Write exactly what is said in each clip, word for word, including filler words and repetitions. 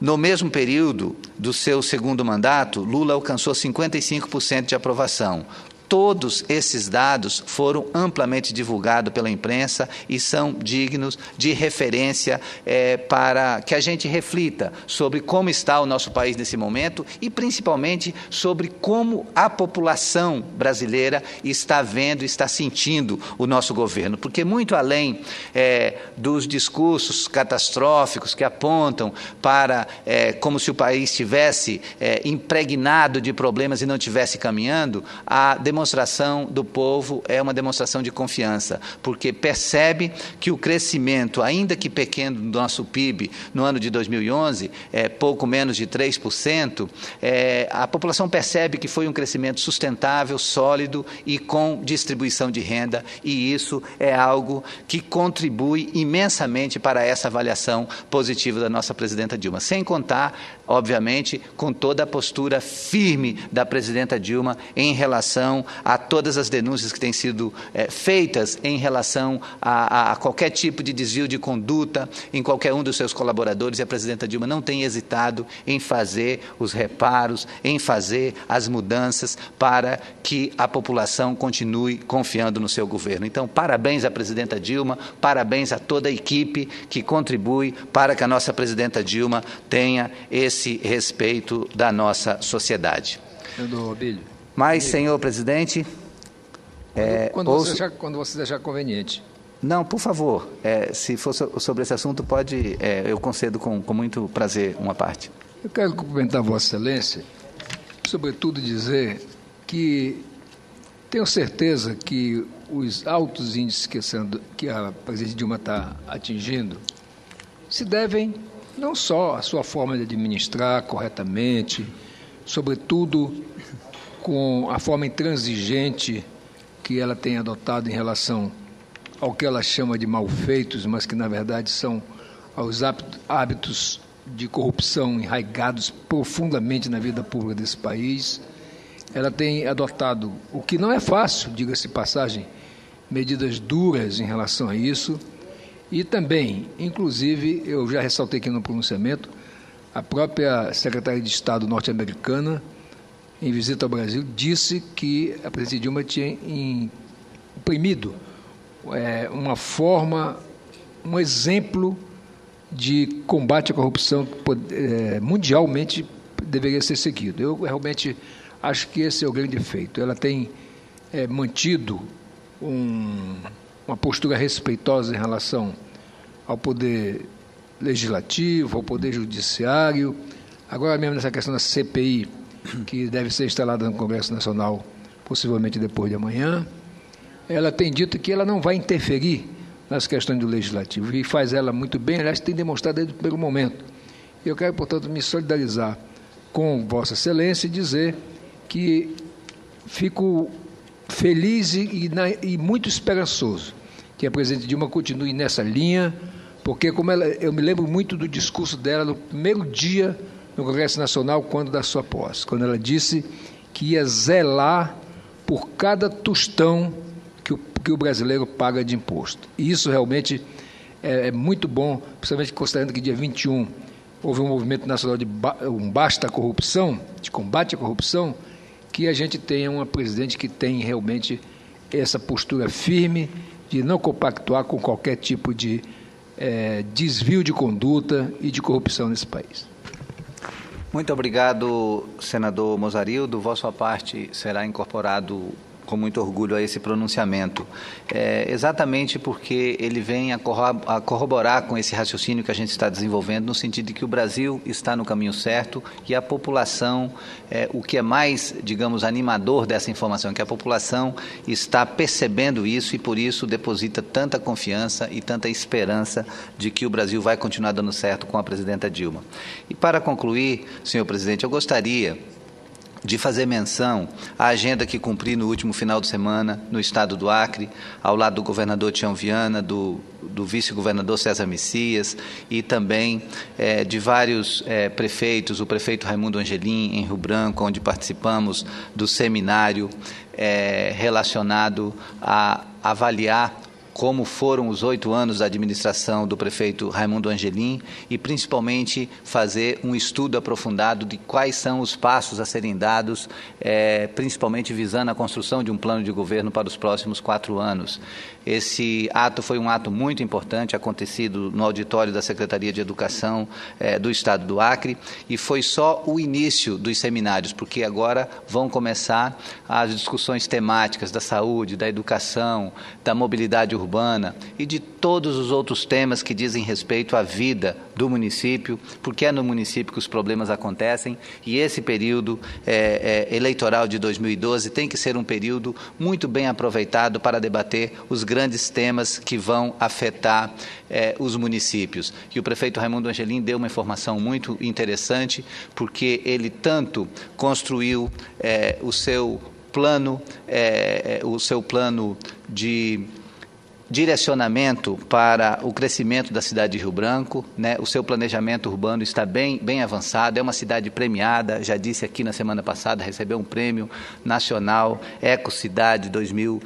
No mesmo período do seu segundo mandato, Lula alcançou cinquenta e cinco por cento de aprovação. Todos esses dados foram amplamente divulgados pela imprensa e são dignos de referência é, para que a gente reflita sobre como está o nosso país nesse momento e, principalmente, sobre como a população brasileira está vendo, está sentindo o nosso governo. Porque, muito além é, dos discursos catastróficos que apontam para é, como se o país estivesse é, impregnado de problemas e não estivesse caminhando, a demonstração demonstração do povo é uma demonstração de confiança, porque percebe que o crescimento, ainda que pequeno, do nosso P I B no ano de dois mil e onze, é pouco menos de três por cento, é, a população percebe que foi um crescimento sustentável, sólido e com distribuição de renda, e isso é algo que contribui imensamente para essa avaliação positiva da nossa presidenta Dilma, sem contar, obviamente, com toda a postura firme da presidenta Dilma em relação a todas as denúncias que têm sido é, feitas em relação a, a qualquer tipo de desvio de conduta em qualquer um dos seus colaboradores, e a presidenta Dilma não tem hesitado em fazer os reparos, em fazer as mudanças para que a população continue confiando no seu governo. Então, parabéns à presidenta Dilma, parabéns a toda a equipe que contribui para que a nossa presidenta Dilma tenha esse respeito da nossa sociedade. Senador Abílio. Mas, senhor presidente... É, quando, quando, ouço... você achar, quando você achar conveniente. Não, por favor, é, se for sobre esse assunto, pode, é, eu concedo com, com muito prazer uma parte. Eu quero cumprimentar Vossa Excelência, sobretudo dizer que tenho certeza que os altos índices que, sendo, que a presidente Dilma está atingindo se devem não só à sua forma de administrar corretamente, sobretudo com a forma intransigente que ela tem adotado em relação ao que ela chama de malfeitos, mas que, na verdade, são aos hábitos de corrupção enraigados profundamente na vida pública desse país. Ela tem adotado, o que não é fácil, diga-se de passagem, medidas duras em relação a isso, e também, inclusive, eu já ressaltei aqui no pronunciamento, a própria secretária de Estado norte-americana, em visita ao Brasil, disse que a presidente Dilma tinha imprimido é, uma forma, um exemplo de combate à corrupção que é, mundialmente deveria ser seguido. Eu realmente acho que esse é o grande feito. Ela tem é, mantido um, uma postura respeitosa em relação ao poder legislativo, ao poder judiciário. Agora mesmo nessa questão da C P I, que deve ser instalada no Congresso Nacional, possivelmente depois de amanhã, ela tem dito que ela não vai interferir nas questões do Legislativo, e faz ela muito bem, aliás, tem demonstrado desde o primeiro momento. Eu quero, portanto, me solidarizar com Vossa Excelência e dizer que fico feliz e, e muito esperançoso que a presidente Dilma continue nessa linha, porque como ela, eu me lembro muito do discurso dela no primeiro dia no Congresso Nacional, quando da sua posse, quando ela disse que ia zelar por cada tostão que o, que o brasileiro paga de imposto. E isso realmente é, é muito bom, principalmente considerando que dia vinte e um houve um movimento nacional de ba, um basta à corrupção, de combate à corrupção, que a gente tenha uma presidente que tem realmente essa postura firme de não compactuar com qualquer tipo de é, desvio de conduta e de corrupção nesse país. Muito obrigado, senador Mozarildo. Vossa parte será incorporado com muito orgulho a esse pronunciamento, é, exatamente porque ele vem a corroborar com esse raciocínio que a gente está desenvolvendo, no sentido de que o Brasil está no caminho certo e a população, é, o que é mais, digamos, animador dessa informação, é que a população está percebendo isso e, por isso, deposita tanta confiança e tanta esperança de que o Brasil vai continuar dando certo com a presidenta Dilma. E, para concluir, senhor presidente, eu gostaria de fazer menção à agenda que cumpri no último final de semana no estado do Acre, ao lado do governador Tião Viana, do, do vice-governador César Messias e também é, de vários é, prefeitos, o prefeito Raimundo Angelim, em Rio Branco, onde participamos do seminário é, relacionado a avaliar como foram os oito anos da administração do prefeito Raimundo Angelim e, principalmente, fazer um estudo aprofundado de quais são os passos a serem dados, é, principalmente visando a construção de um plano de governo para os próximos quatro anos. Esse ato foi um ato muito importante, acontecido no auditório da Secretaria de Educação eh, do Estado do Acre, e foi só o início dos seminários, porque agora vão começar as discussões temáticas da saúde, da educação, da mobilidade urbana e de todos os outros temas que dizem respeito à vida do município, porque é no município que os problemas acontecem, e esse período eh, eh, eleitoral de dois mil e doze tem que ser um período muito bem aproveitado para debater os grandes temas que vão afetar eh, os municípios. E o prefeito Raimundo Angelim deu uma informação muito interessante, porque ele tanto construiu eh, o seu plano, eh, o seu plano de direcionamento para o crescimento da cidade de Rio Branco, né? O seu planejamento urbano está bem, bem avançado, é uma cidade premiada, já disse aqui na semana passada, recebeu um prêmio nacional, Ecocidade dois mil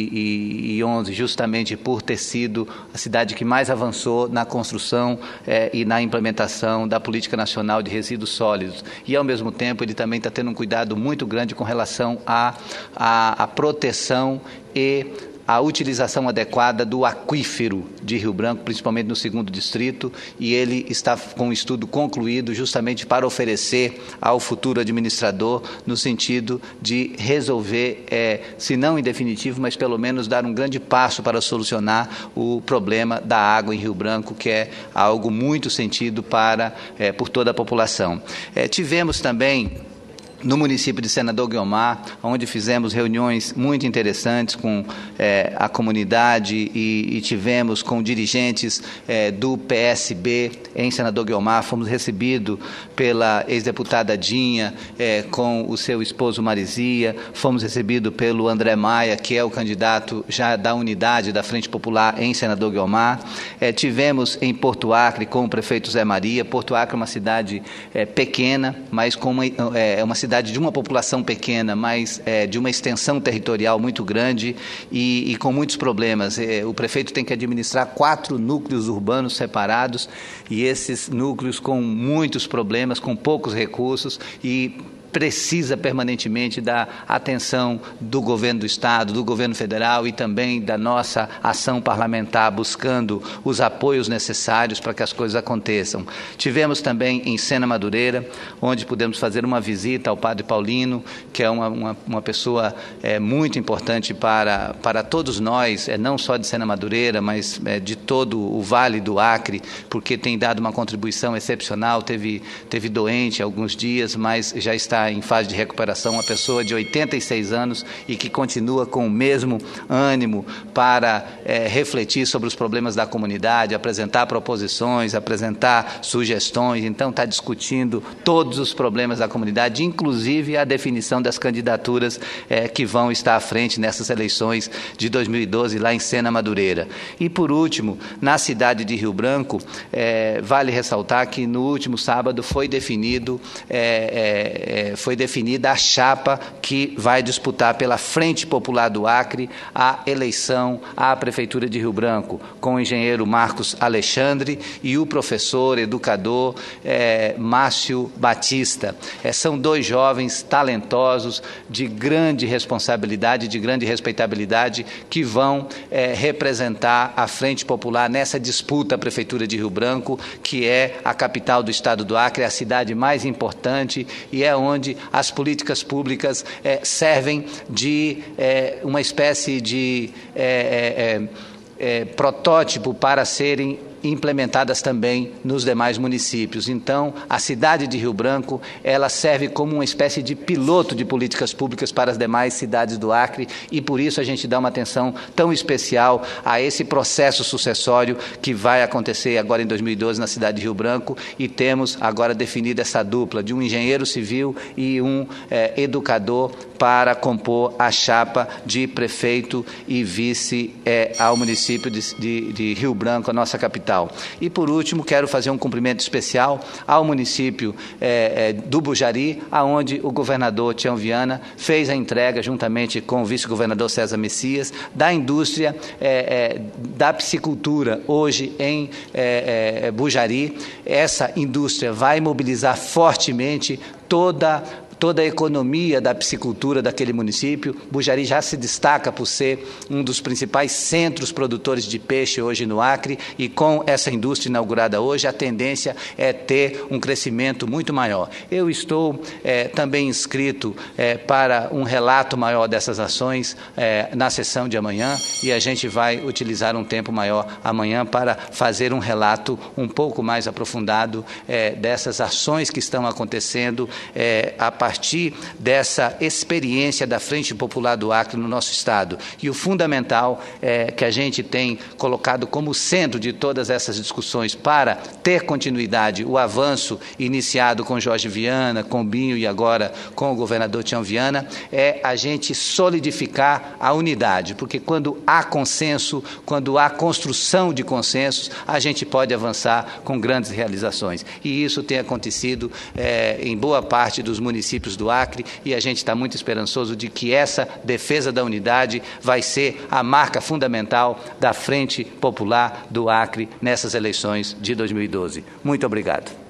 e onze, justamente por ter sido a cidade que mais avançou na construção eh, e na implementação da Política Nacional de Resíduos Sólidos. E, ao mesmo tempo, ele também está tendo um cuidado muito grande com relação à, à, à proteção e a utilização adequada do aquífero de Rio Branco, principalmente no segundo distrito, e ele está com um estudo concluído justamente para oferecer ao futuro administrador no sentido de resolver, é, se não em definitivo, mas pelo menos dar um grande passo para solucionar o problema da água em Rio Branco, que é algo muito sentido para, é, por toda a população. É, tivemos também no município de Senador Guiomar, onde fizemos reuniões muito interessantes com eh, a comunidade e, e tivemos com dirigentes eh, do P S B em Senador Guiomar. Fomos recebidos pela ex-deputada Dinha, eh, com o seu esposo Marizia, fomos recebidos pelo André Maia, que é o candidato já da unidade da Frente Popular em Senador Guiomar. Eh, tivemos em Porto Acre com o prefeito Zé Maria. Porto Acre é uma cidade eh, pequena, mas com uma, é uma cidade de uma população pequena, mas é, de uma extensão territorial muito grande e, e com muitos problemas. É, o prefeito tem que administrar quatro núcleos urbanos separados e esses núcleos com muitos problemas, com poucos recursos e precisa permanentemente da atenção do governo do Estado, do governo federal e também da nossa ação parlamentar, buscando os apoios necessários para que as coisas aconteçam. Tivemos também em Sena Madureira, onde pudemos fazer uma visita ao Padre Paulino, que é uma, uma, uma pessoa é, muito importante para, para todos nós, é, não só de Sena Madureira, mas é, de todo o Vale do Acre, porque tem dado uma contribuição excepcional, teve, teve doente há alguns dias, mas já está em fase de recuperação, uma pessoa de oitenta e seis anos e que continua com o mesmo ânimo para é, refletir sobre os problemas da comunidade, apresentar proposições, apresentar sugestões. Então está discutindo todos os problemas da comunidade, inclusive a definição das candidaturas é, que vão estar à frente nessas eleições de dois mil e doze lá em Sena Madureira. E por último, na cidade de Rio Branco, é, vale ressaltar que no último sábado foi definido é, é, foi definida a chapa que vai disputar pela Frente Popular do Acre a eleição à Prefeitura de Rio Branco, com o engenheiro Marcos Alexandre e o professor, educador é, Márcio Batista. É, são dois jovens talentosos, de grande responsabilidade, de grande respeitabilidade, que vão é, representar a Frente Popular nessa disputa à Prefeitura de Rio Branco, que é a capital do estado do Acre, a cidade mais importante e é onde as políticas públicas é, servem de é, uma espécie de é, é, é, protótipo para serem implementadas também nos demais municípios. Então, a cidade de Rio Branco, ela serve como uma espécie de piloto de políticas públicas para as demais cidades do Acre e por isso a gente dá uma atenção tão especial a esse processo sucessório que vai acontecer agora em dois mil e doze na cidade de Rio Branco e temos agora definida essa dupla de um engenheiro civil e um é, educador para compor a chapa de prefeito e vice é, ao município de, de, de Rio Branco, a nossa capital fundamental. E, por último, quero fazer um cumprimento especial ao município é, é, do Bujari, aonde o governador Tião Viana fez a entrega, juntamente com o vice-governador César Messias, da indústria é, é, da piscicultura, hoje em é, é, Bujari. Essa indústria vai mobilizar fortemente toda toda a economia da piscicultura daquele município. Bujari já se destaca por ser um dos principais centros produtores de peixe hoje no Acre, e com essa indústria inaugurada hoje, a tendência é ter um crescimento muito maior. Eu estou é, também inscrito é, para um relato maior dessas ações é, na sessão de amanhã, e a gente vai utilizar um tempo maior amanhã para fazer um relato um pouco mais aprofundado é, dessas ações que estão acontecendo é, a partir A partir dessa experiência da Frente Popular do Acre no nosso Estado. E o fundamental é, que a gente tem colocado como centro de todas essas discussões para ter continuidade, o avanço iniciado com Jorge Viana, com Binho e agora com o governador Tião Viana, é a gente solidificar a unidade, porque quando há consenso, quando há construção de consensos, a gente pode avançar com grandes realizações. E isso tem acontecido é, em boa parte dos municípios do Acre, e a gente está muito esperançoso de que essa defesa da unidade vai ser a marca fundamental da Frente Popular do Acre nessas eleições de dois mil e doze. Muito obrigado.